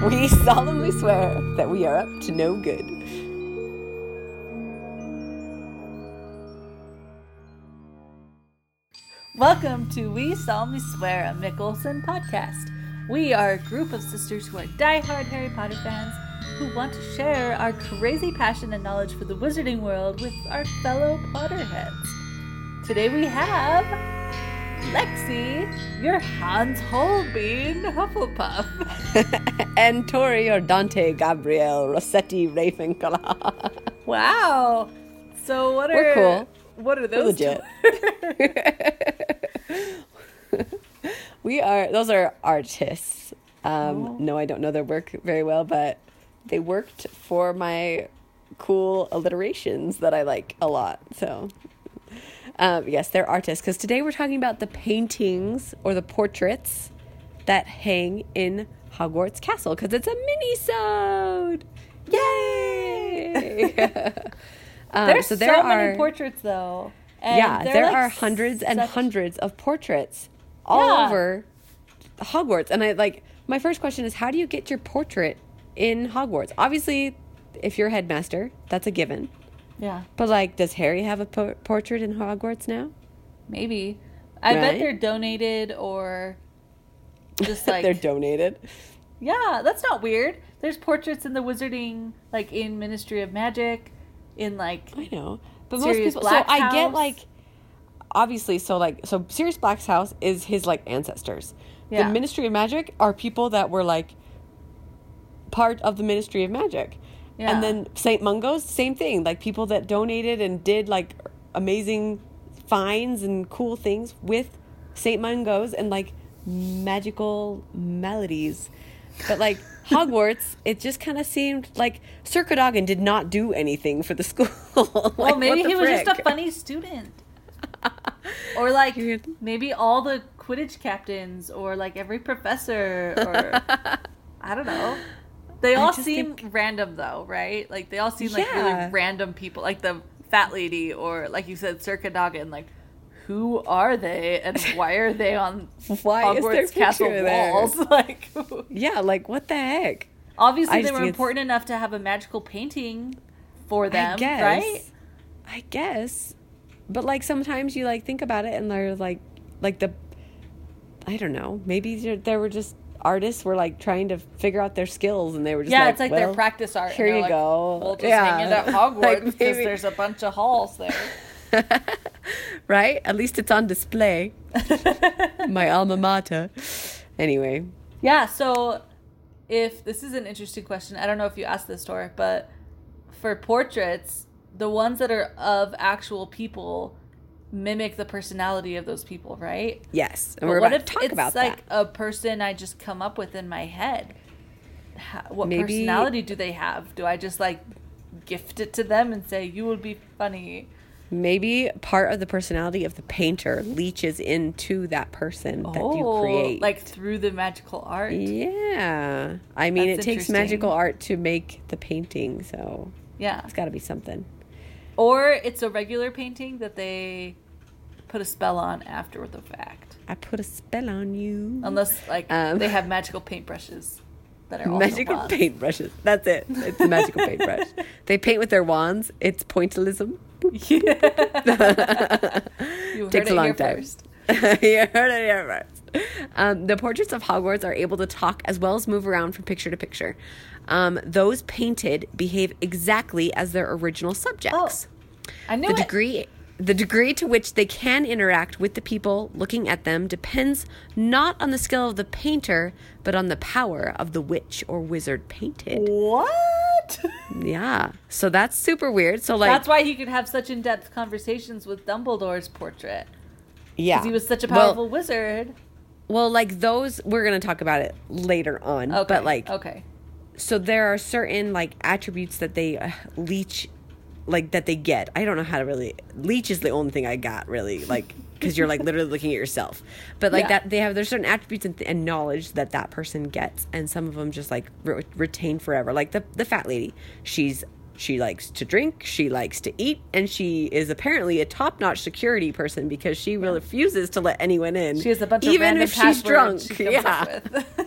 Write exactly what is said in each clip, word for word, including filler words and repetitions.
We solemnly swear that we are up to no good. Welcome to We Solemnly Swear, a Mick Olson podcast. We are a group of sisters who are diehard Harry Potter fans who want to share our crazy passion and knowledge for the wizarding world with our fellow Potterheads. Today we have Lexi, your Hans Holbein Hufflepuff. And Tori, or Dante Gabriel Rossetti Ravenclaw. Wow. So what are We're cool. What are We're those? legit. We are, those are artists. Um, Oh. No, I don't know their work very well, but they worked for my cool alliterations that I like a lot. So, um, yes, they're artists. Because today we're talking about the paintings or the portraits that hang in Hogwarts Castle. Because it's a mini-sode. Yay! um, There's so so, there many are, portraits, though. And yeah, they're there like are hundreds and such- hundreds of portraits all Yeah. over Hogwarts. And I like, my first question is, how do you get your portrait in Hogwarts? Obviously, if you're headmaster, that's a given. Yeah, But like, does Harry have a po- portrait in Hogwarts now? maybe. I bet Right? they're donated or just like They're donated. yeah, that's not weird. There's portraits in the wizarding, like in Ministry of Magic, in like I know. But Sirius most people, Black's so I get house. like, obviously, so like, so Sirius Black's house is his like ancestors. Yeah. The Ministry of Magic are people that were like part of the Ministry of Magic. Yeah. And then Saint Mungo's, same thing. Like people that donated and did like amazing finds and cool things with Saint Mungo's and like magical melodies. But like Hogwarts, it just kind of seemed like Sir Cadogan did not do anything for the school. Like, well, maybe what the he was just a frick? funny student. Or like You're- maybe all the Quidditch captains or like every professor or I don't know. They I all just seem think- random though, right? Like they all seem like Yeah. really random people. Like the fat lady or like you said, Sir Cadogan, like who are they and why are they on Why is their Hogwarts castle picture there? walls? Like Yeah, like what the heck? obviously I they just were think it's- important enough to have a magical painting for them, I guess. right? I guess. But like sometimes you like think about it and they're like like the I don't know, maybe there- there were just artists were like trying to figure out their skills and they were just Yeah, like, it's like well, their practice art. and here they're you like, go. We'll just Yeah. hang it at Like, Hogwarts because maybe- there's a bunch of halls there. Right? At least it's on display. My alma mater. Anyway, Yeah, so if this is an interesting question, I don't know if you asked this, Tor, but for portraits, the ones that are of actual people mimic the personality of those people, right? yes. And But we're what about if to talk it's about like that. a person I just come up with in my head? How, what Maybe- personality do they have? Do I just like gift it to them and say you would be funny? Maybe part of the personality of the painter leaches into that person that you create. like through the magical art. Yeah. I mean, That's it takes interesting. magical art to make the painting, so Yeah. it's got to be something. Or it's a regular painting that they put a spell on after the fact. I put a spell on you. Unless like Um, they have magical paintbrushes that are also Magical wands. paintbrushes. That's it. It's a magical paintbrush. They paint with their wands. It's pointillism. Yeah. You heard Takes it a long here time. first. You heard it here first. Um, the portraits of Hogwarts are able to talk as well as move around from picture to picture. Um, those painted behave exactly as their original subjects. I knew The it. degree the degree to which they can interact with the people looking at them depends not on the skill of the painter, but on the power of the witch or wizard painted. What? Yeah. So that's super weird. So like That's why he could have such in-depth conversations with Dumbledore's portrait. yeah. Because he was such a Well- powerful wizard. Well, like those we're going to talk about it later on, Okay. but like okay. so there are certain like attributes that they uh, leech like that they get. I don't know how to really leech is the only thing I got really like because you're like literally looking at yourself. But like Yeah. that they have there's certain attributes and, and knowledge that that person gets, and some of them just like re- retain forever. Like the the fat lady, she's she likes to drink, she likes to eat, and she is apparently a top-notch security person because she refuses to let anyone in. She has a bunch of even random if she's drunk. passwords she comes Yeah. up with.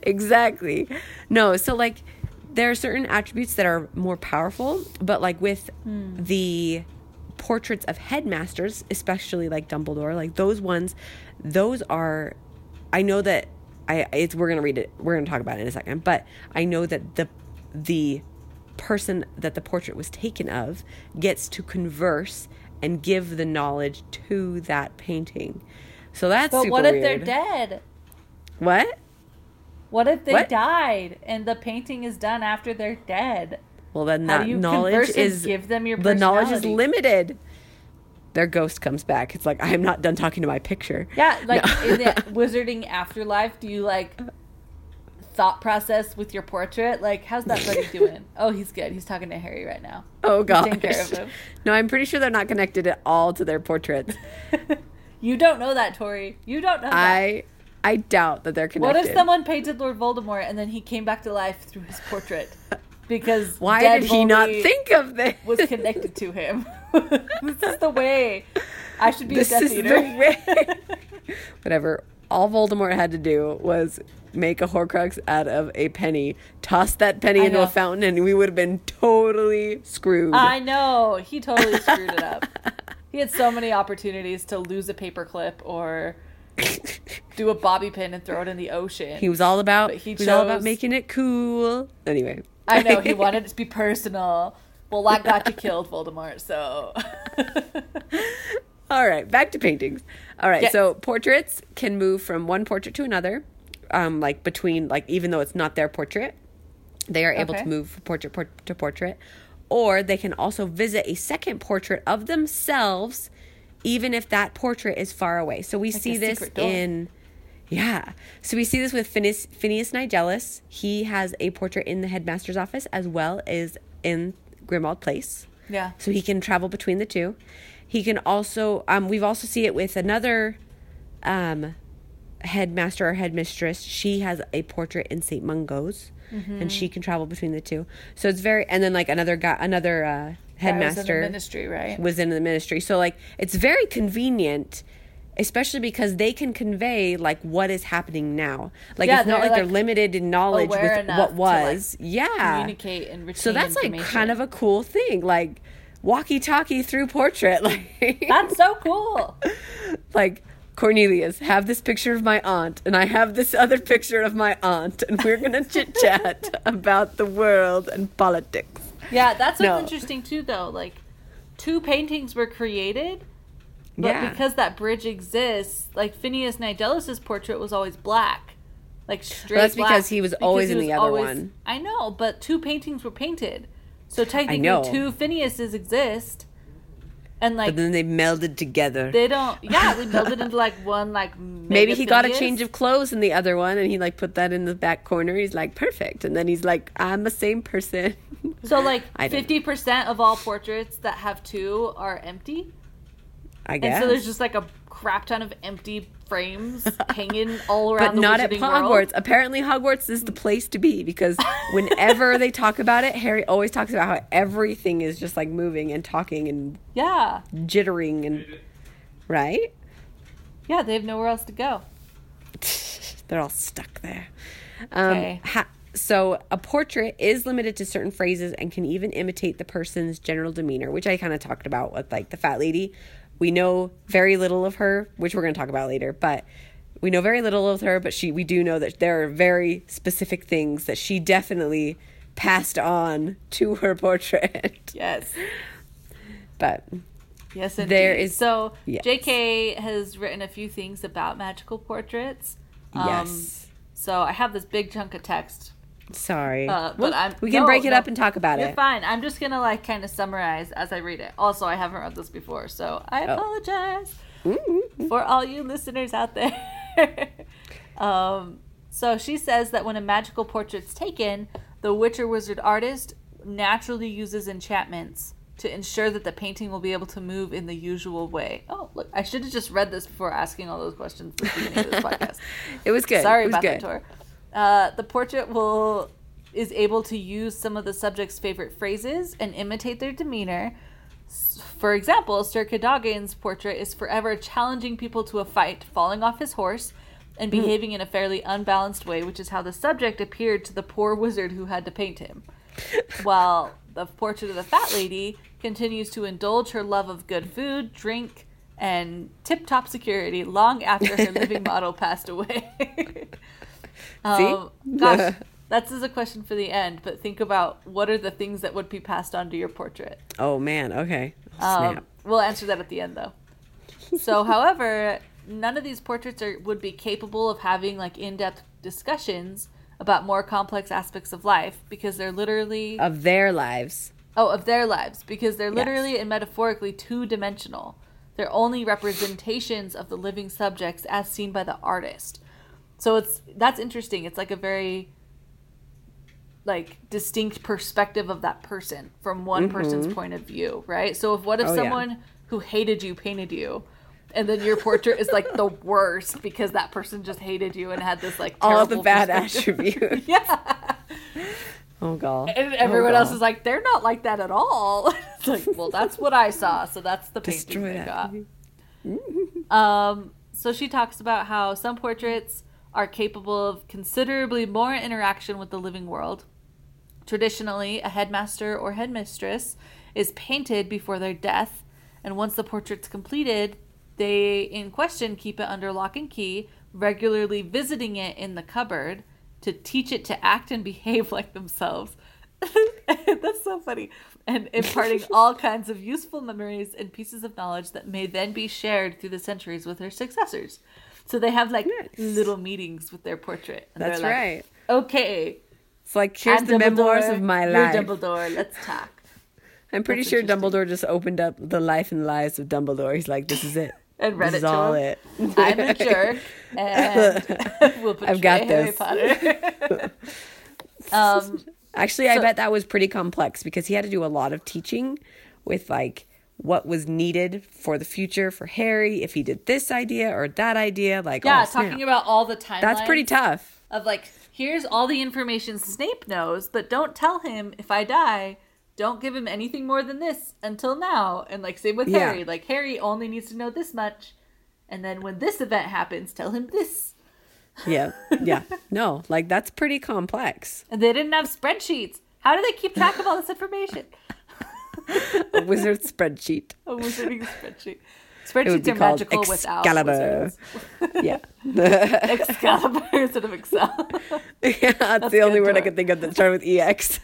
Exactly. No, so like there are certain attributes that are more powerful, but like with hmm. the portraits of headmasters, especially like Dumbledore, like those ones, those are, I know that I it's we're gonna read it, we're gonna talk about it in a second, but I know that the the person that the portrait was taken of gets to converse and give the knowledge to that painting. So that's but super what if weird. They're dead? What? What if they what? died and the painting is done after they're dead? Well, then How that do you knowledge is give them your the knowledge is limited. Their ghost comes back. It's like, I am not done talking to my picture. Yeah, like no. in the wizarding afterlife, do you like thought process with your portrait? Like, how's that buddy doing? Oh, he's good. He's talking to Harry right now. Oh gosh. Taking care of him. No, I'm pretty sure they're not connected at all to their portraits. You don't know that, Tori. You don't know that. I I doubt that they're connected. What if someone painted Lord Voldemort and then he came back to life through his portrait? Because why dead did he not think of this? Was connected to him. This is the way. I should be this a Death is Eater. The way. Whatever. All Voldemort had to do was make a Horcrux out of a penny, toss that penny I into know. a fountain, and we would have been totally screwed. I know. He totally screwed it up. He had so many opportunities to lose a paperclip or do a bobby pin and throw it in the ocean. He was all about. But he, he was chose, all about making it cool. Anyway. I know he wanted it to be personal. Well, that got you killed, Voldemort. So. All right, back to paintings. All right, yes. So portraits can move from one portrait to another, um, like between, like even though it's not their portrait, they are able okay. to move from portrait port- to portrait, or they can also visit a second portrait of themselves, even if that portrait is far away. So we like see this door. in, yeah. So we see this with Phineas, Phineas Nigellus. He has a portrait in the headmaster's office as well as in Grimmauld Place. Yeah. So he can travel between the two. He can also, um, we've also see it with another um, headmaster or headmistress. She has a portrait in Saint Mungo's, mm-hmm. and she can travel between the two. So it's very, and then like another guy, another uh, headmaster was in the ministry, right? Was in the ministry. So like it's very convenient, especially because they can convey like what is happening now. Like yeah, it's not like, like they're limited in knowledge with what was. To, like, yeah, communicate and retain so that's like kind of a cool thing, like walkie-talkie through portrait. Like that's so cool. Like, Cornelius, have this picture of my aunt, and I have this other picture of my aunt, and we're gonna chit chat about the world and politics. Yeah, that's what's no. interesting too, though. Like, two paintings were created, but yeah. because that bridge exists, like Phineas Nigellus's portrait was always black, like straight. Well, that's black, because he was because always he in was the other always, one. I know, but two paintings were painted, so technically know. two Phineases exist, and like but then they melded together. They don't. Yeah, they melded into like one like. Maybe he got a change of clothes in the other one, and he like put that in the back corner. He's like, perfect, and then he's like, I'm the same person. So like fifty percent of all portraits that have two are empty. I guess. And so there's just like a crap ton of empty frames hanging all around but the not at Wizarding Hogwarts. World. Apparently Hogwarts is the place to be, because whenever they talk about it, Harry always talks about how everything is just like moving and talking and yeah, jittering and right. Yeah, they have nowhere else to go. They're all stuck there. Um, okay. Ha- so a portrait is limited to certain phrases and can even imitate the person's general demeanor, which I kind of talked about with like the fat lady. We know very little of her, which we're going to talk about later, but we know very little of her, but she, we do know that there are very specific things that she definitely passed on to her portrait. Yes. But yes, indeed. There is, so yes. J K has written a few things about magical portraits. Um, yes. So I have this big chunk of text. Sorry. Uh, but well, I'm, we can no, break it no, up and talk about you're it. You're fine. I'm just going to like kind of summarize as I read it. Also, I haven't read this before, so I oh. apologize Mm-hmm. for all you listeners out there. um, so she says that when a magical portrait's taken, the witch or wizard artist naturally uses enchantments to ensure that the painting will be able to move in the usual way. Oh, look, I should have just read this before asking all those questions at the beginning of this podcast. It was good. Sorry it was about good. that, Tor. Uh, the portrait will is able to use some of the subject's favorite phrases and imitate their demeanor. For example, Sir Cadogan's portrait is forever challenging people to a fight, falling off his horse, and behaving in a fairly unbalanced way, which is how the subject appeared to the poor wizard who had to paint him. While the portrait of the fat lady continues to indulge her love of good food, drink, and tip-top security long after her living model passed away. um, gosh, that's is a question for the end, but think about what are the things that would be passed on to your portrait. Oh, man. Okay. Snap. Um, we'll answer that at the end, though. So, however, none of these portraits are would be capable of having like in-depth discussions about more complex aspects of life because they're literally Of their lives. oh of their lives because they're literally Yes. and metaphorically two-dimensional. They're only representations of the living subjects as seen by the artist. So it's that's interesting. It's like a very like distinct perspective of that person from one Mm-hmm. person's point of view, right? So if what if Oh, yeah. someone who hated you painted you, and then your portrait is like the worst because that person just hated you and had this like All the terrible bad perspective. attributes. Yeah. Oh, God. And everyone oh, else God. is like, they're not like that at all. It's like, well, that's what I saw, so that's the painting Destroy I that. got. Um, so she talks about how some portraits are capable of considerably more interaction with the living world. Traditionally, a headmaster or headmistress is painted before their death, and once the portrait's completed, they in question keep it under lock and key, regularly visiting it in the cupboard to teach it to act and behave like themselves. That's so funny. And imparting all kinds of useful memories and pieces of knowledge that may then be shared through the centuries with their successors. So they have like Nice. little meetings with their portrait. And That's they're like, right. okay, It's like, here's I'm the memoirs Dumbledore, of my you're life. Dumbledore, let's talk. I'm pretty That's sure interesting. Dumbledore just opened up the life and lives of Dumbledore. He's like, this is it. And read this it is to all him. it. I'm a jerk, and we'll betray I've got Harry this. Potter. um, Actually, I So- bet that was pretty complex because he had to do a lot of teaching with like what was needed for the future for Harry, if he did this idea or that idea. Like, yeah, oh, snap. talking about all the timelines. That's pretty tough. Of like, here's all the information Snape knows, but don't tell him if I die. Don't give him anything more than this until now. And like, same with Yeah. Harry. Like, Harry only needs to know this much. And then when this event happens, tell him this. Yeah. Yeah. No, like that's pretty complex. And they didn't have spreadsheets. How do they keep track of all this information? A wizard spreadsheet. A wizarding spreadsheet. It would Spreadsheets be are called magical without Excalibur. wizards. Yeah. Excalibur instead of Excel. Yeah, that's, the only good, word I Tor. could think of that started with E X.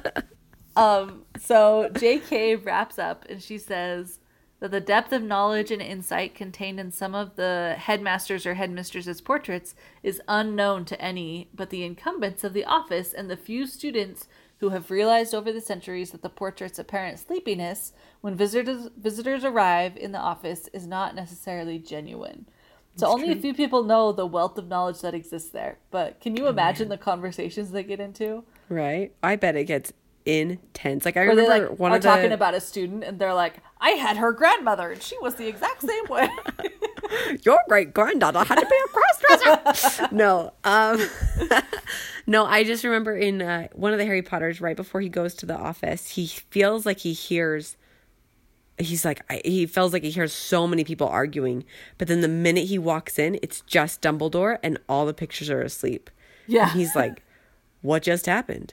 Um, so J K wraps up and she says that the depth of knowledge and insight contained in some of the headmasters or headmistresses' portraits is unknown to any but the incumbents of the office and the few students who have realized over the centuries that the portrait's apparent sleepiness when visitors visitors arrive in the office is not necessarily genuine. So That's only a true. few people know the wealth of knowledge that exists there. But can you imagine the conversations they get into? Right? I bet it gets intense. Like I Where they remember like one are of the talking about a student and they're like, I had her grandmother and she was the exact same way. your great granddaughter had to be a crossdresser. no, um, no. I just remember in uh, one of the Harry Potters, right before he goes to the office, he feels like he hears. He's like I, he feels like he hears so many people arguing, but then the minute he walks in, it's just Dumbledore and all the pictures are asleep. Yeah. And he's like, what just happened?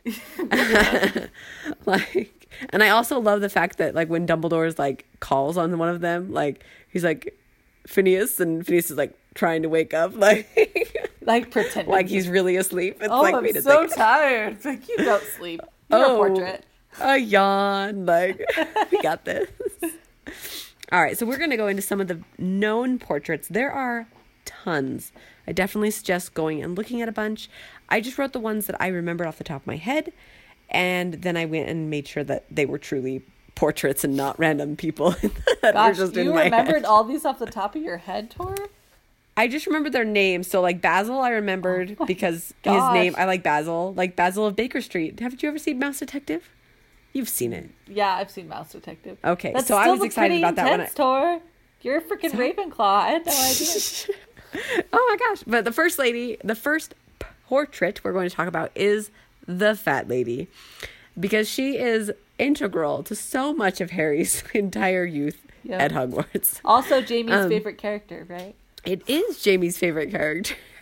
Like, and I also love the fact that like when Dumbledore's like calls on one of them, like he's like Phineas, and Phineas is like trying to wake up, like Like pretending. like he's really asleep. It's oh, like, I'm wait a so second. tired. It's like, you don't sleep. You're Oh. a portrait. A yawn. Like, we got this. All right, so we're going to go into some of the known portraits. There are tons. I definitely suggest going and looking at a bunch. I just wrote the ones that I remembered off the top of my head, and then I went and made sure that they were truly portraits and not random people that Gosh, were just in you my remembered head. all these off the top of your head, Tor? I just remembered their names. So, like, Basil I remembered because gosh. his name, I like Basil. Like, Basil of Baker Street. Haven't you ever seen Mouse Detective? You've seen it. Yeah, I've seen Mouse Detective. Okay, That's so I still was look excited pretty about that when intense, Tor. You're a freaking Ravenclaw. I had no idea. Oh my gosh. But the first lady, the first portrait we're going to talk about is the Fat Lady, because she is integral to so much of Harry's entire youth Yep. at Hogwarts. Also, Jamie's Um, favorite character, right? It is Jamie's favorite character.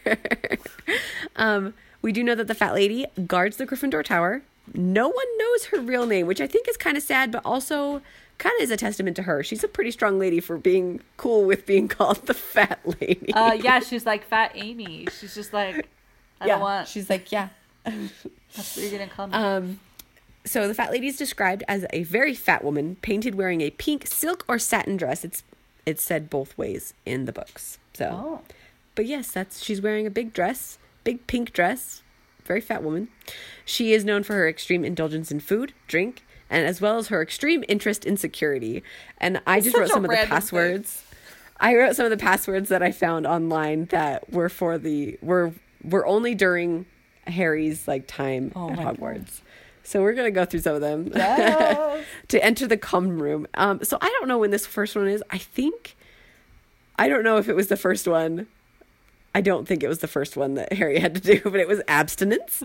um, we do know that the fat lady guards the Gryffindor Tower. No one knows her real name, which I think is kind of sad, but also kind of is a testament to her. She's a pretty strong lady for being cool with being called the fat lady. Uh, yeah, she's like Fat Amy. She's just like, I yeah, don't want. she's like, yeah. That's what you're gonna call me. Um, so the fat lady is described as a very fat woman, painted wearing a pink silk or satin dress. It's it's said both ways in the books. So, oh. But yes, that's she's wearing a big dress, big pink dress. Very fat woman. She is known for her extreme indulgence in food, drink, and as well as her extreme interest in security. And I It's just wrote such a some of the random passwords. thing. I wrote some of the passwords that I found online that were for the were were only during Harry's like time Oh at my Hogwarts. God. So we're gonna go through some of them Yes. to enter the common room. Um, so I don't know when this first one is. I think I don't know if it was the first one. I don't think it was the first one that Harry had to do, but it was abstinence.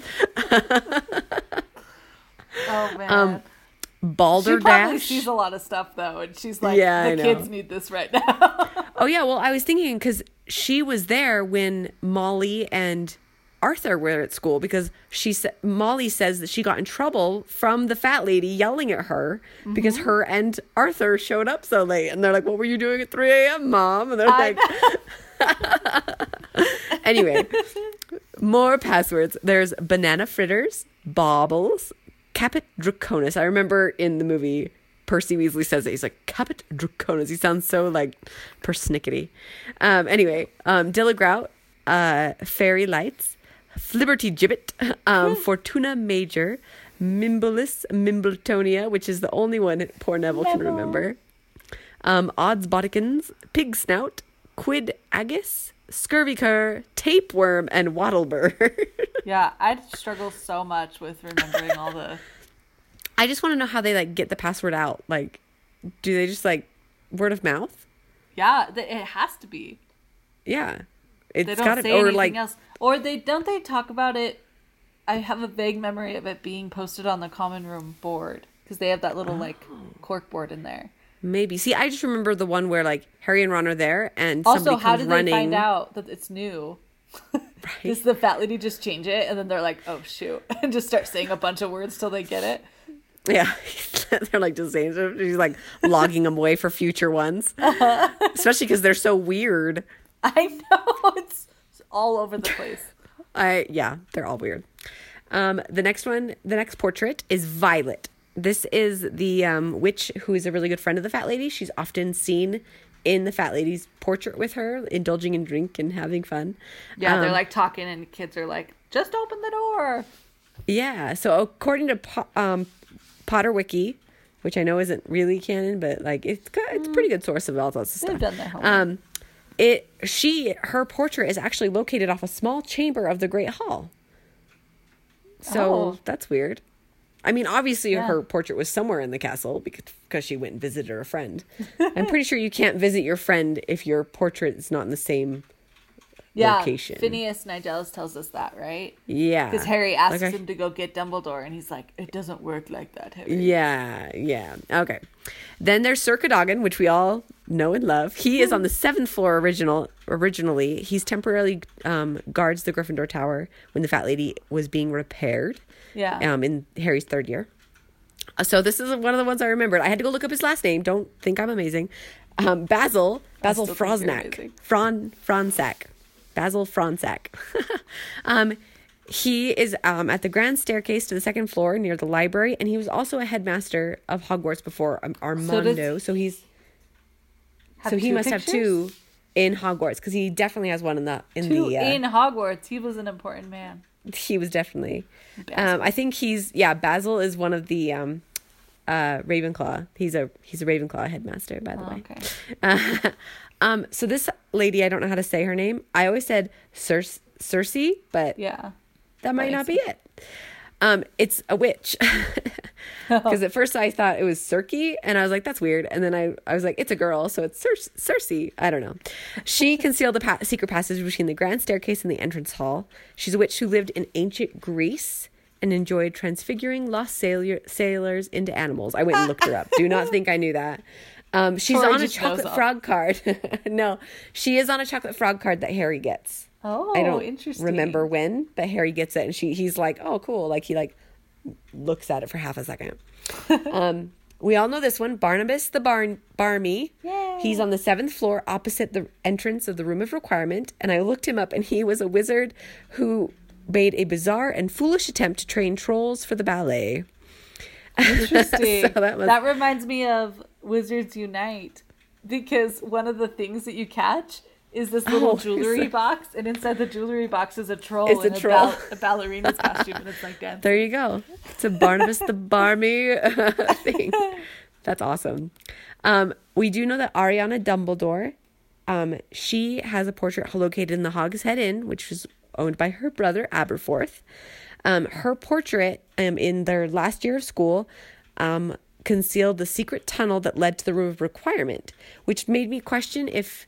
Oh man. Um, Balderdash. She probably sees a lot of stuff though, and she's like, Yeah, I the know. kids need this right now. Oh yeah, well I was thinking because she was there when Molly and Arthur were at school because she said Molly says that she got in trouble from the fat lady yelling at her Mm-hmm. because her and Arthur showed up so late, and they're like, "What were you doing at three a.m., Mom?" And they're I like, anyway, more passwords. There's banana fritters, baubles, caput draconis. I remember in the movie, Percy Weasley says it. He's like, caput draconis. He sounds so like persnickety. Um, anyway, um, Dillagrout, uh, fairy lights, Flibberty Gibbet, um, Fortuna Major, Mimblus Mimbletonia, which is the only one poor Neville can Neville. remember. Um, Odds Bodikins, Pig Snout, Quid Agus, Scurvy Cur, Tapeworm, and Wattlebird. Yeah, I struggle so much with remembering all the. I just want to know how they like get the password out. Like, do they just like word of mouth? Yeah, th- it has to be. Yeah, They it's don't got say to, or anything like, else, or they don't. They talk about it. I have a vague memory of it being posted on the common room board because they have that little like cork board in there. maybe. See, I just remember the one where like Harry and Ron are there, and Also, somebody how comes did running. they find out that it's new? Right? Does the fat lady just change it and then they're like, oh shoot, and just start saying a bunch of words till they get it? Yeah, they're like just saying stuff. She's like logging them away for future ones, uh-huh. Especially because they're so weird. I know, it's all over the place. I yeah, they're all weird. Um, the next one, the next portrait is Violet. This is the um, witch who is a really good friend of the fat lady. She's often seen in the fat lady's portrait with her, indulging in drink and having fun. Yeah, they're Um, like talking and kids are like, just open the door. Yeah. So according to po- um, Potter Wiki, which I know isn't really canon, but like it's got, it's a pretty good source of all sorts of They've stuff. done their homework. Um, it she her portrait is actually located off a small chamber of the Great Hall. So Oh. that's weird. I mean, obviously Yeah. her portrait was somewhere in the castle because because she went and visited her friend. I'm pretty sure you can't visit your friend if your portrait is not in the same Yeah, location. Phineas Nigellus tells us that, right? Yeah. Because Harry asks Okay. him to go get Dumbledore, and he's like, it doesn't work like that, Harry. Yeah, yeah. Okay. Then there's Sir Cadogan, which we all know and love. He is on the seventh floor original originally. He's temporarily um, guards the Gryffindor Tower when the fat lady was being repaired. Yeah. Um, in Harry's third year. Uh, So this is one of the ones I remembered. I had to go look up his last name. Don't think I'm amazing. Um, Basil. Basil still think you're Frosnack. amazing. Fron Fronsack. Basil Fronsack. um, he is um, at the grand staircase to the second floor near the library, and he was also a headmaster of Hogwarts before um, Armando. So, he's Have so he two must have pictures? two in Hogwarts because he definitely has one in the in Two the uh, in Hogwarts. He was an important man. he was definitely. Basil. Um, I think he's yeah. Basil is one of the um, uh, Ravenclaw. He's a he's a Ravenclaw headmaster, by the Oh, way. okay. Uh, um, so this lady, I don't know how to say her name. I always said Cer- Cersei, but Yeah. that might I not see. be it. Um, it's a witch. Because at first I thought it was Circe, and I was like, that's weird. And then I, I was like, it's a girl, so it's Cer- Cersei. I don't know. She concealed the pa- secret passage between the grand staircase and the entrance hall. She's a witch who lived in ancient Greece and enjoyed transfiguring lost sailor- sailors into animals. I went and looked her up. Do not think I knew that. Um, she's Tori on a just knows chocolate all. frog card. No, she is on a chocolate frog card that Harry gets. Oh, I don't interesting. remember when, but Harry gets it and she he's like, oh, cool. Like he like looks at it for half a second. um, we all know this one, Barnabas the Barn Barmy. Yay. He's on the seventh floor opposite the entrance of the Room of Requirement. And I looked him up and he was a wizard who made a bizarre and foolish attempt to train trolls for the ballet. Interesting. So that, was... that reminds me of Wizards Unite, because one of the things that you catch is this little Oh, jewelry so- box, and inside the jewelry box is a troll It's a in a, troll. ball- a ballerina's costume, and it's like dancing. There you go. It's a Barnabas the Barmy thing. That's awesome. Um, we do know that Ariana Dumbledore, um, she has a portrait located in the Hogshead Inn, which was owned by her brother Aberforth. Um, her portrait um, in their last year of school um, concealed the secret tunnel that led to the Room of Requirement, which made me question if,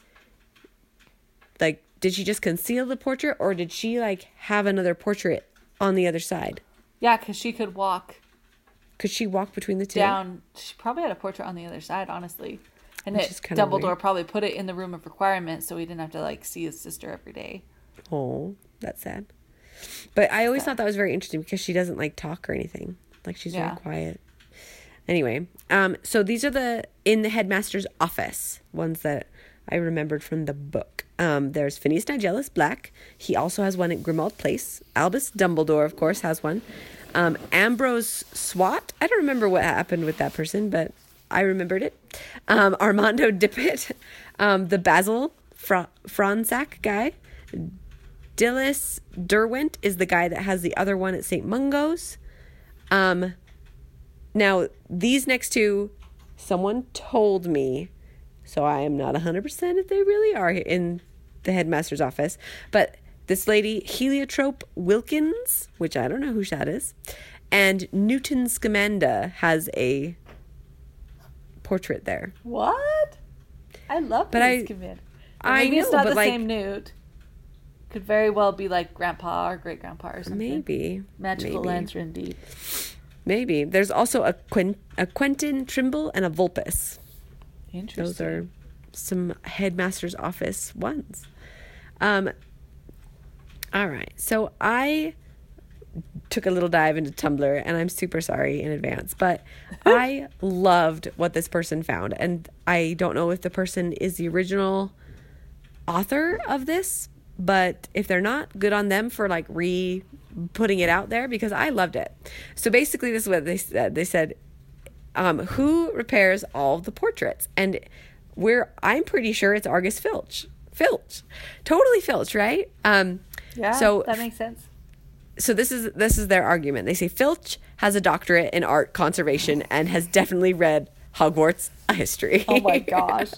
like, did she just conceal the portrait or did she, like, have another portrait on the other side? Yeah, because she could walk Could she walk between the two? down. She probably had a portrait on the other side, honestly. And Which it, is kinda Dumbledore weird. probably put it in the Room of Requirement so he didn't have to, like, see his sister every day. Oh, that's sad. But I always thought that was very interesting because she doesn't like talk or anything. Like she's Yeah. very quiet. Anyway, um, so these are the in the headmaster's office ones that I remembered from the book. Um, there's Phineas Nigellus Black. He also has one at Grimmauld Place. Albus Dumbledore, of course, has one. Um, Ambrose Swat. I don't remember what happened with that person, but I remembered it. Um, Armando Dippet. Um, the Basil Fra- Fransack guy. Dillis Derwent is the guy that has the other one at Saint Mungo's. Um, now, these next two, someone told me, so I am not one hundred percent if they really are in the headmaster's office, but this lady, Heliotrope Wilkins, which I don't know who that is, and Newton Scamander has a portrait there. What? I love But these I- command. I Maybe it's know, not but the like- same Newt. Could very well be like Grandpa or Great Grandpa or something. Maybe. Magical maybe. Lantern Deep. Maybe. There's also a, Quen- a Quentin Trimble and a Vulpes. Interesting. Those are some headmaster's office ones. Um, all right. So I took a little dive into Tumblr, and I'm super sorry in advance, but I loved what this person found. And I don't know if the person is the original author of this, but if they're not, good on them for like re putting it out there because I loved it. So basically this is what they said. They said, um, who repairs all of the portraits? And we're, I'm pretty sure it's Argus Filch. Filch. Totally Filch, right? Um, Yeah, so that makes sense. so this is this is their argument. They say Filch has a doctorate in art conservation and has definitely read Hogwarts a history. Oh my gosh.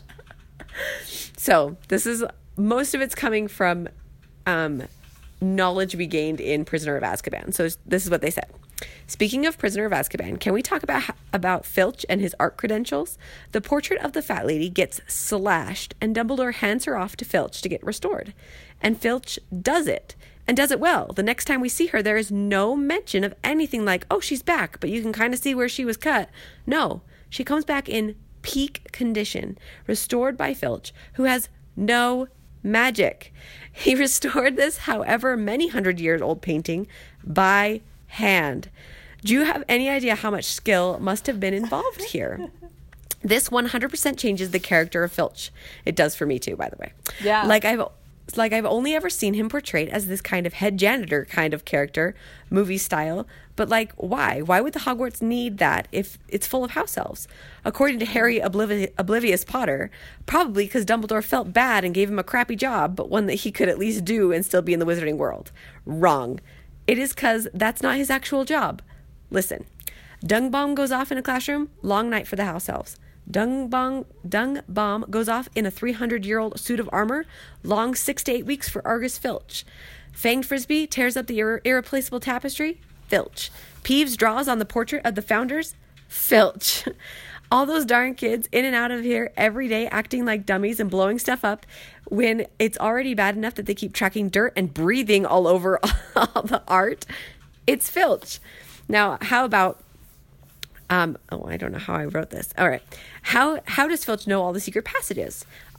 So this is most of it's coming from um, knowledge we gained in Prisoner of Azkaban. So this is what they said. Speaking of Prisoner of Azkaban, can we talk about about Filch and his art credentials? The portrait of the fat lady gets slashed, and Dumbledore hands her off to Filch to get restored. And Filch does it, and does it well. The next time we see her, there is no mention of anything like, oh, she's back, but you can kind of see where she was cut. No, she comes back in peak condition, restored by Filch, who has no magic. He restored this, however many hundred years old painting by hand. Do you have any idea how much skill must have been involved here? This one hundred percent changes the character of Filch. It does for me too, by the way. Yeah. Like I've like I've only ever seen him portrayed as this kind of head janitor kind of character, movie style. But like, why? Why would the Hogwarts need that if it's full of house elves? According to Harry Obliv- Oblivious Potter, probably because Dumbledore felt bad and gave him a crappy job, but one that he could at least do and still be in the wizarding world. Wrong. It is because that's not his actual job. Listen, Dung Bomb goes off in a classroom, long night for the house elves. Dung Bong, Dung Bomb goes off in a three hundred year old suit of armor, long six to eight weeks for Argus Filch. Fanged Frisbee tears up the irre- irreplaceable tapestry, Filch. Peeves draws on the portrait of the founders, Filch. All those darn kids in and out of here every day acting like dummies and blowing stuff up when it's already bad enough that they keep tracking dirt and breathing all over all the art. It's Filch. Now, how about, um, oh, I don't know how I wrote this. All right. How, how does Filch know all the secret passages?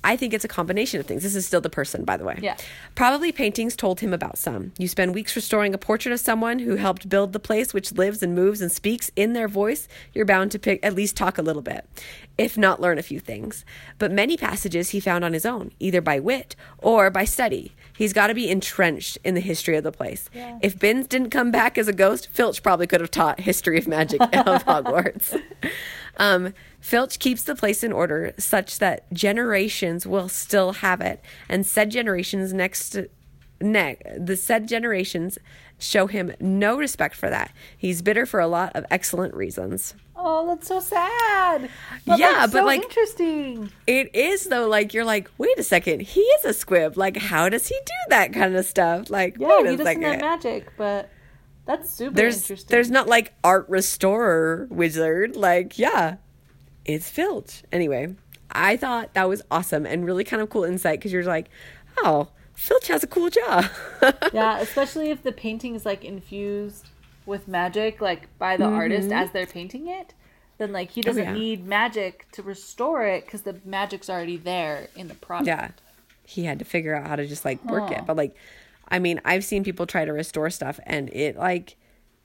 I think it's a combination of things. This is still the person, by the way. Yeah. Probably paintings told him about some. You spend weeks restoring a portrait of someone who helped build the place, which lives and moves and speaks in their voice. You're bound to pick, at least talk a little bit, if not learn a few things. But many passages he found on his own, either by wit or by study. He's got to be entrenched in the history of the place. Yeah. If Binns didn't come back as a ghost, Filch probably could have taught history of magic of Hogwarts. Um, Filch keeps the place in order such that generations will still have it, and said generations next ne- the said generations show him no respect for that. He's bitter for a lot of excellent reasons. Oh, that's so sad. But Yeah, that's but, so like- interesting. It is, though, like, you're like, wait a second, he is a squib. Like, how does he do that kind of stuff? Like, Yeah, wait a he doesn't second. have magic, but that's super there's interesting. there's not like art restorer wizard. Like, yeah, it's Filch. Anyway, I thought that was awesome and really kind of cool insight, because you're like, oh, Filch has a cool job. Yeah, especially if the painting is like infused with magic, like by the artist as they're painting it, then like he doesn't yeah. need magic to restore it because the magic's already there in the product. Yeah, he had to figure out how to just like work Huh. it. But like, I mean, I've seen people try to restore stuff, and it like,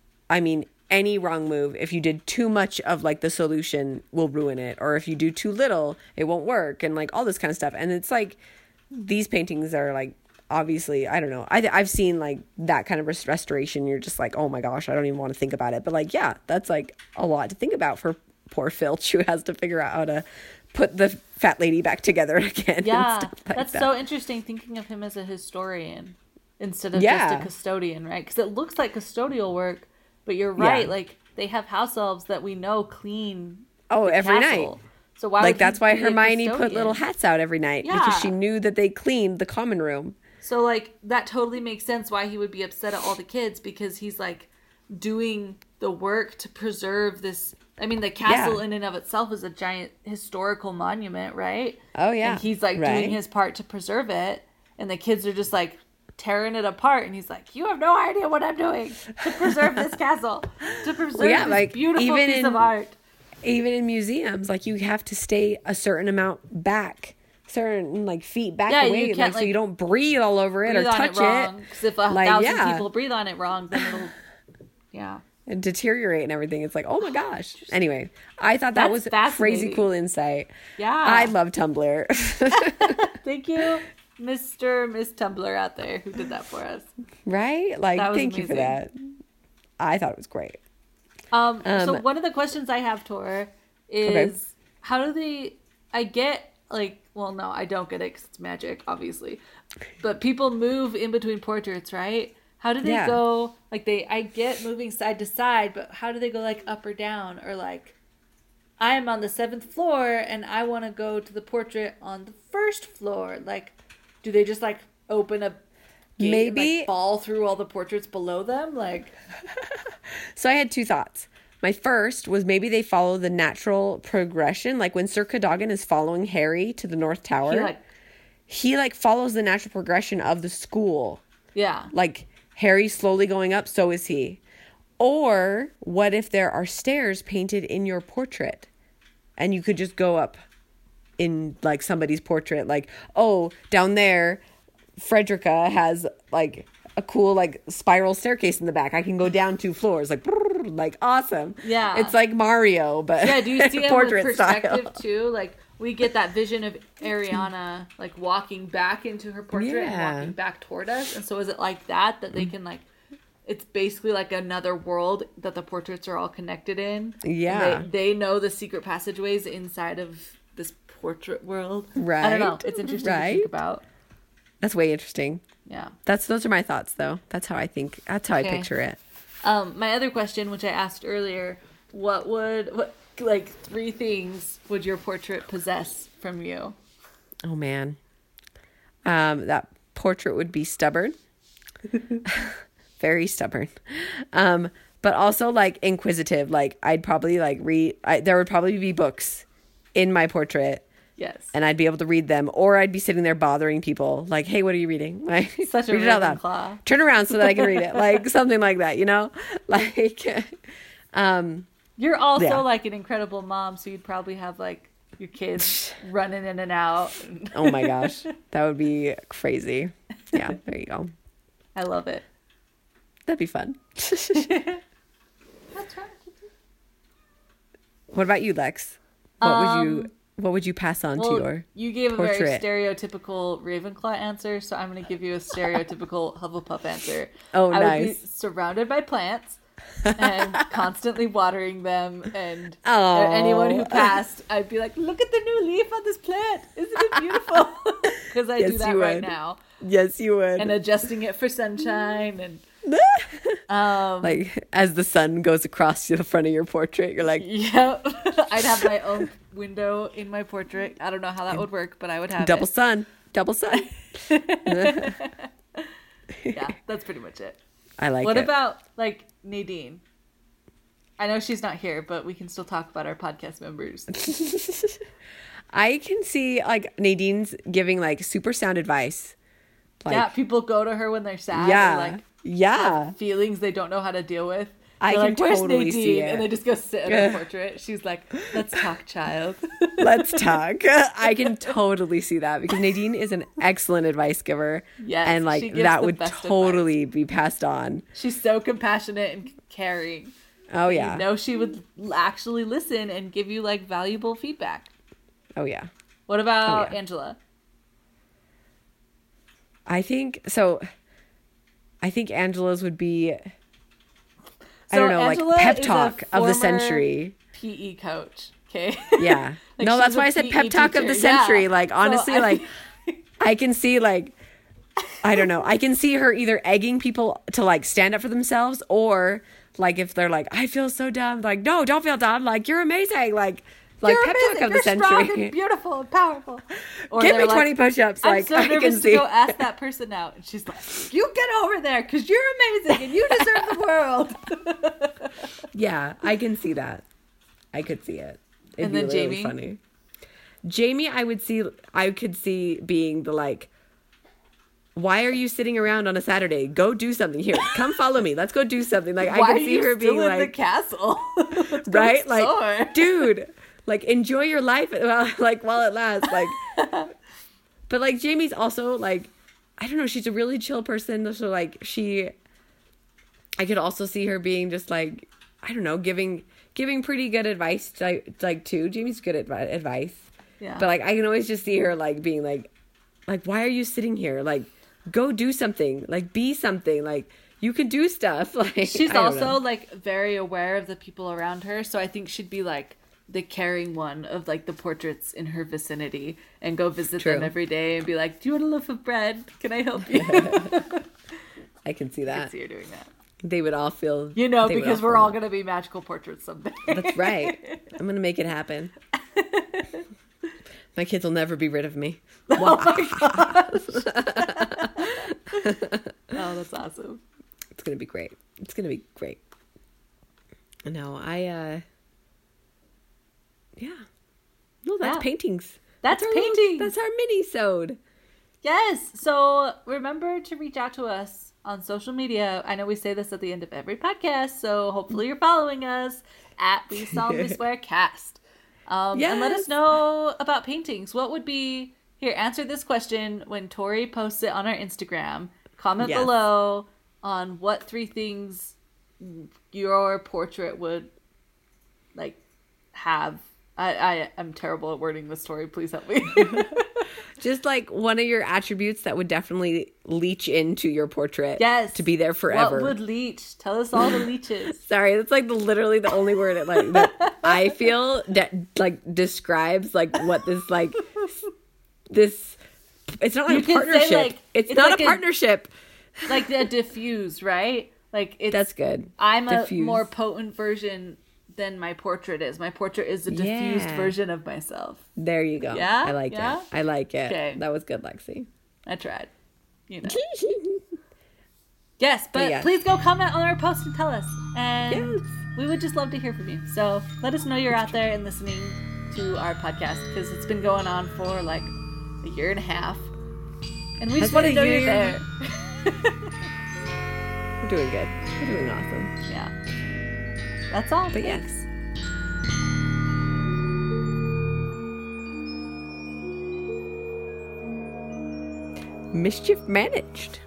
I mean, any wrong move, if you did too much of like the solution, will ruin it, or if you do too little, it won't work, and like all this kind of stuff. And it's like, these paintings are like, obviously, I don't know. I I've seen like that kind of res- restoration. You're just like, oh my gosh, I don't even want to think about it. But like, yeah, that's like a lot to think about for poor Filch, who has to figure out how to put the fat lady back together again. Yeah, and stuff like that's that. so interesting thinking of him as a historian instead of Yeah. just a custodian, right? Because it looks like custodial work, but you're right. Yeah. Like they have house elves that we know clean. Oh, the every castle. night. So why? Like, would that's he why be a Hermione put custodian? little hats out every night, Yeah. because she knew that they cleaned the common room. So like that totally makes sense why he would be upset at all the kids, because he's like doing the work to preserve this. I mean, the castle Yeah. in and of itself is a giant historical monument, right? Oh, yeah. And he's like Right. doing his part to preserve it, and the kids are just like tearing it apart, and he's like, "You have no idea what I'm doing to preserve this castle, to preserve yeah, this like, beautiful even piece in- of art." Even in museums, like, you have to stay a certain amount back, certain like feet back Yeah, you away, can't, like, so like, you don't breathe all over it or Breathe on touch it wrong, because if a Like, thousand yeah. people breathe on it wrong, then it'll, yeah. and deteriorate and everything. It's like, oh my gosh. Anyway, I thought that That's was crazy fascinating. cool insight. Yeah. I love Tumblr. Thank you, Mister Miss Tumblr out there who did that for us. Right? Like, That was thank you for that. amazing. I thought it was great. Um, so Um, one of the questions I have, Tor, is Okay. how do they? I get like, well, no, I don't get it because it's magic, obviously. But people move in between portraits, right? How do they Yeah. go? Like they, I get moving side to side, but how do they go like up or down, or like? I am on the seventh floor and I want to go to the portrait on the first floor. Like, do they just like open a gate Maybe- and, like, fall through all the portraits below them? Like, So I had two thoughts. My first was maybe they follow the natural progression. Like when Sir Cadogan is following Harry to the North Tower, he like, he like follows the natural progression of the school. yeah, Like Harry's slowly going up, so is he. Or what if there are stairs painted in your portrait and you could just go up in like somebody's portrait? Like, oh, down there, Frederica has like a cool like spiral staircase in the back. I can go down two floors. Like, brrr, like awesome. Yeah. It's like Mario, but yeah. Do you see it with portrait perspective style. too? Like, we get that vision of Ariana like walking back into her portrait and Yeah. walking back toward us. And so is it like that that they can like? It's basically like another world that the portraits are all connected in. And Yeah. they, they know the secret passageways inside of this portrait world. I Right. don't know. It's interesting to Right. think about. That's way interesting. Yeah. That's those are my thoughts though. That's how I think. That's how I Okay. picture it. Um, my other question, which I asked earlier, what would what like three things would your portrait possess from you? Oh man. Um, that portrait would be stubborn. Very stubborn. Um, but also like inquisitive. Like I'd probably like read, I, there would probably be books in my portrait Yes. and I'd be able to read them, or I'd be sitting there bothering people. Like, hey, what are you reading? Like, Such a read it out loud. Ravenclaw. Turn around so that I can read it. Like something like that, you know? Like, um, You're also Yeah. like an incredible mom, so you'd probably have like your kids running in and out. Oh my gosh, that would be crazy. Yeah, there you go. I love it. That'd be fun. That's right. What about you, Lex? What Um, would you What would you pass on Well, to your? you gave a very portrait? stereotypical Ravenclaw answer, so I'm going to give you a stereotypical Hufflepuff answer. Oh, I would be nice. surrounded by plants and constantly watering them, and Oh. anyone who passed, I'd be like, "Look at the new leaf on this plant! Isn't it beautiful?" Because I Yes, do that you right would. now, Yes, you would. and adjusting it for sunshine, and um, like as the sun goes across the front of your portrait, you're like yeah, I'd have my own window in my portrait. I don't know how that would work, but I would have double it. sun, double sun. Yeah, that's pretty much it. I like What it. about like Nadine? I know she's not here, but we can still talk about our podcast members. I can see like Nadine's giving like super sound advice. Like, Yeah, people go to her when they're sad yeah, or like yeah. have feelings they don't know how to deal with. I They're can like, "Where's totally Nadine?" see it. And they just go sit in her portrait. She's like, "Let's talk, child." Let's talk. I can totally see that because Nadine is an excellent advice giver. Yes, and she like gives that the would best totally be passed on. She's so compassionate and caring. Oh yeah. You know she would actually listen and give you like valuable feedback. Oh yeah. What about Oh, yeah. Angela? I think so. I think Angela's would be. I So don't know, Angela like pep is a talk of the former century. P E coach. Okay. Yeah. Like, no, she's that's a why I said P E pep talk of teacher. the century. Yeah. Like So honestly, I- like I can see like I don't know. I can see her either egging people to like stand up for themselves, or like if they're like, I feel so dumb, like no, don't feel dumb. Like you're amazing. Like like You're pep amazing. talk of You're the strong century. and beautiful and powerful. Or Give they're me like, twenty push-ups. I'm Like so I can nervous to see. go ask that person out. And she's like, "You get over there because you're amazing and you deserve the world." Yeah, I can see that. I could see it. It'd And be then really Jamie? funny. Jamie, I would see. I could see being the like. Why are you sitting around on a Saturday? Go do something. Here, come follow me. Let's go do something. Like I Why can are see you her still being in like, the castle? Let's go right, explore. like, dude, like enjoy your life. Well, like while it lasts, like. But like Jamie's also like, I don't know. She's a really chill person. So like she, I could also see her being just like, I don't know, giving giving pretty good advice. Like like too. Jamie's good at advi- advice. Yeah. But like I can always just see her like being like, like why are you sitting here? Like go do something. Like be something. Like you can do stuff. Like She's I don't also know. like very aware of the people around her, so I think she'd be like the caring one of like the portraits in her vicinity and go visit True. them every day and be like, "Do you want a loaf of bread? Can I help you?" I can see I that. can see her doing that. They would all feel. You know, they would because feel we're all that. gonna be magical portraits someday. That's right. I'm gonna make it happen. My kids will never be rid of me. Oh, that's awesome. It's gonna be great. It's gonna be great. No, I uh yeah. No, that's Yeah. paintings. That's our little- paintings. That's our mini-sode. Yes. So remember to reach out to us on social media. I know we say this at the end of every podcast, so hopefully you're following us at We Solemnly Swear Cast. Um, And let us Yes. know about paintings. What would be here? Answer this question when Tori posts it on our Instagram. Comment Yes. below on what three things your portrait would like have. I I am terrible at wording this, Tori. Please help me. Just like one of your attributes that would definitely leach into your portrait. Yes. To be there forever. What would leech? Tell us all the leeches. Sorry, that's like the, literally the only word it, like that I feel that like describes like what this like this. It's not like You a can say, partnership. like, it's, it's not like a a- partnership. Like the diffuse, right? Like it's That's good. I'm a Diffuse. more potent version than my portrait is. My portrait is a diffused Yeah. version of myself. There you go. Yeah? I like Yeah? it. I like it. Okay. That was good, Lexi. I tried. You know. Yes, but But yeah. please go comment on our post and tell us. And Yes. we would just love to hear from you. So let us know you're out there and listening to our podcast because it's been going on for like a year and a half. And we Has just want to been know a you're year? there. We're doing good. We're doing awesome. Yeah. That's all. But yeah. Thanks. mischief managed.